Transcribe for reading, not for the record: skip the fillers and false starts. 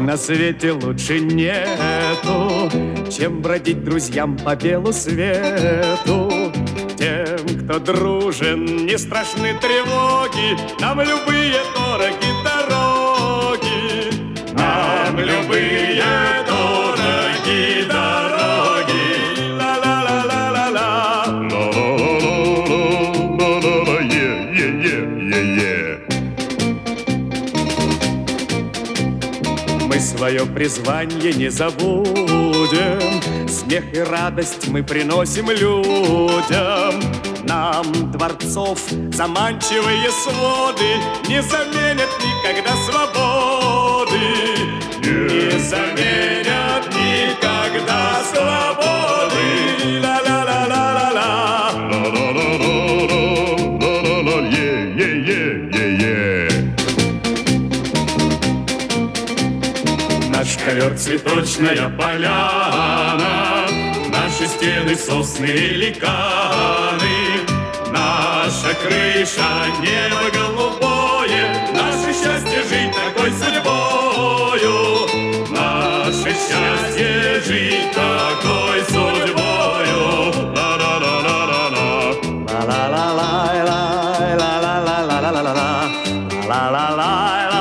на свете лучше нету, чем бродить друзьям по белу свету. Тем, кто дружен, не страшны тревоги, нам любые дороги дороги. Нам любые дороги дороги. Ла-ла-ла-ла-ла-ла. Ла-ла-ла-ла-ла-ла-ла, е-е-е-е-е. Мы свое призвание не забудем, смех и радость мы приносим людям. Нам дворцов заманчивые своды не заменят никогда свободы. Не заменят никогда свободы. Ла-ла-ла-ла-ла-ла. Ла-ла-ла-ла-ла-ла-ла, е-е-е-е-е. Наш ковер цветочная поляна, наши стены сосны великаны, наша крыша небо голубое, наше счастье жить такой судьбою, наше счастье жить такой судьбою. Ла-ла-ла-ла-ла-ла. Ла-ла-ла-ла-ла-ла-ла-ла-ла-ла-ла-ла-ла-ла-ла-ла.